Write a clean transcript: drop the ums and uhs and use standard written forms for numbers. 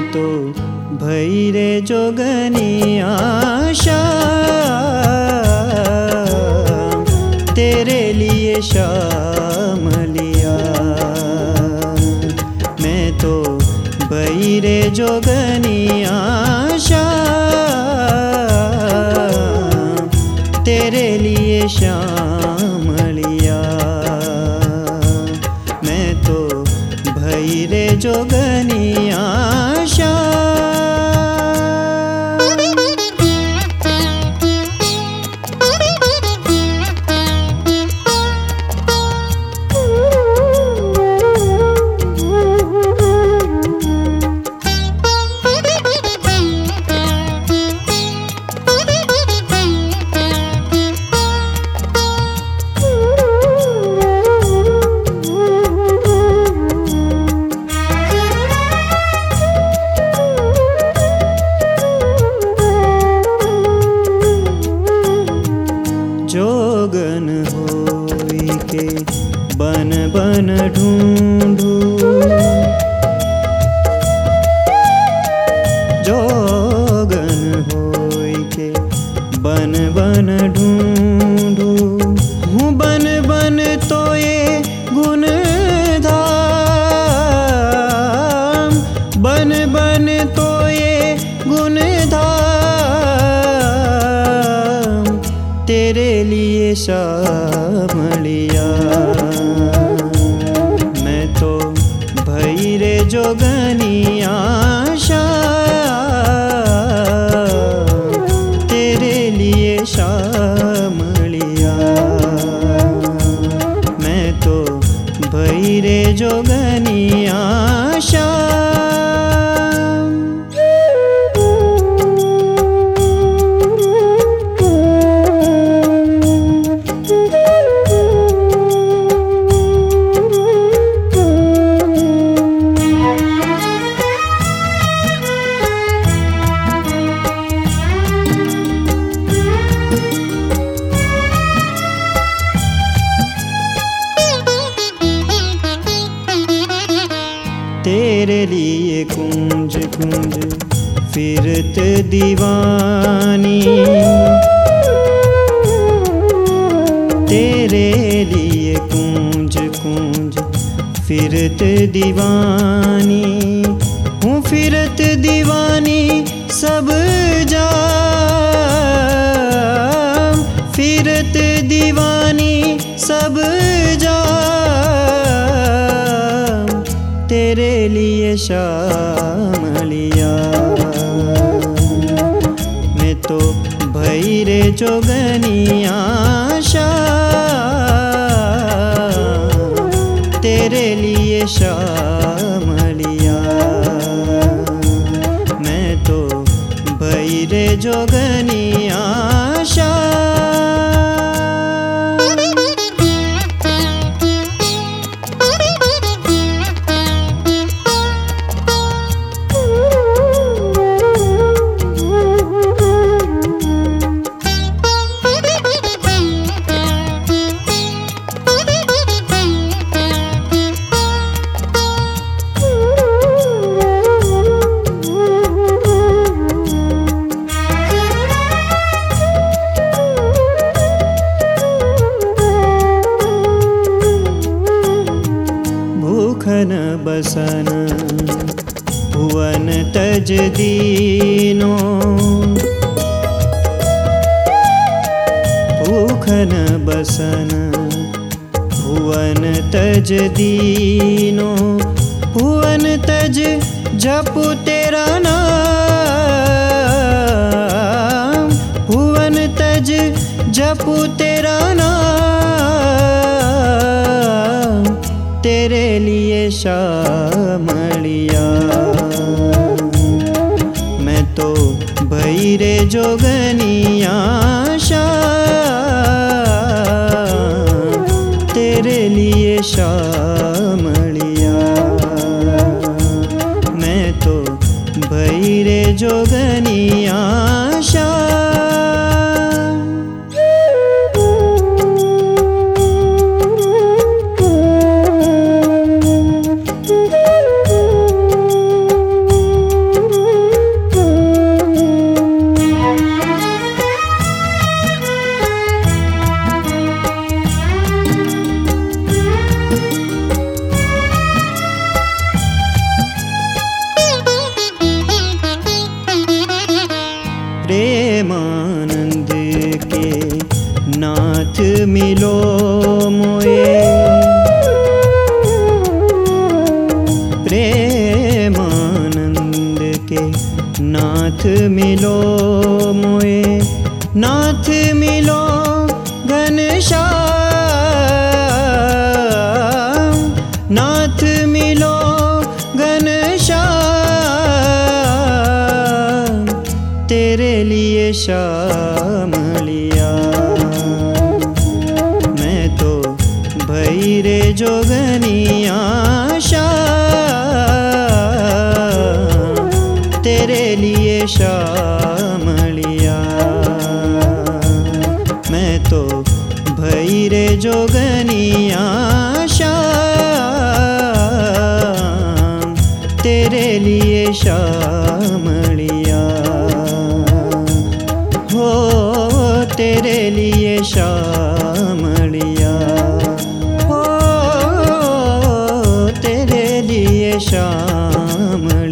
तो भई रे जोगनी आशाम, तेरे लिए शाम लिया। मैं तो भई रे जोगनी आशाम, तेरे लिए शाम लिया। मैं तो भई रे जोगनी आशा। जोगन होई के बन बन ढूंढू, जोगन होई के बन बन ढूंढू। हूँ बन बन तो ये गुण धाम, बन बन तो ये गुण धाम, तेरे लिए शाम लिया। मैं तो भई रे जोगनी आशा, तेरे लिए शाम लिया। मैं तो भई रे जोगनी आशा। तेरे लिए कुंज कुंज फिरत दीवानी, तेरे लिए कुंज कुंज फिरत दीवानी। हूँ फिरत दीवानी सब जाम, फिरत दीवानी सब जाम, तेरे लिए शाम लिया। मैं तो भई रे जोगनी आशा, तेरे लिए शाम लिया। मैं तो भई रे जोगनी आशा। भूखन बसन भुवन तज दीनो, भूखन बसन भुवन तज दीनो। भुवन तज जपु तेरा नाम, भुवन तज जपु तेरा नाम, तेरे लिए शाम लिया। मैं तो भई रे जोगनी आशा, तेरे लिए शाम लिया। मैं तो भई रे जोगनी आशा। मिलो मोए, प्रेमानंद के नाथ मिलो मोए, नाथ मिलो घनश्याम, नाथ मिलो घनश्याम, तेरे लिए श्याम लिया। मैं तो भई रे जोगनिया श्याम, तेरे लिए श्याम लिया। मैं तो भई रे जोगनिया श्याम, तेरे लिए श्याम लिया। हो तेरे लिए श्याम लिया, हो तेरे लिए श्याम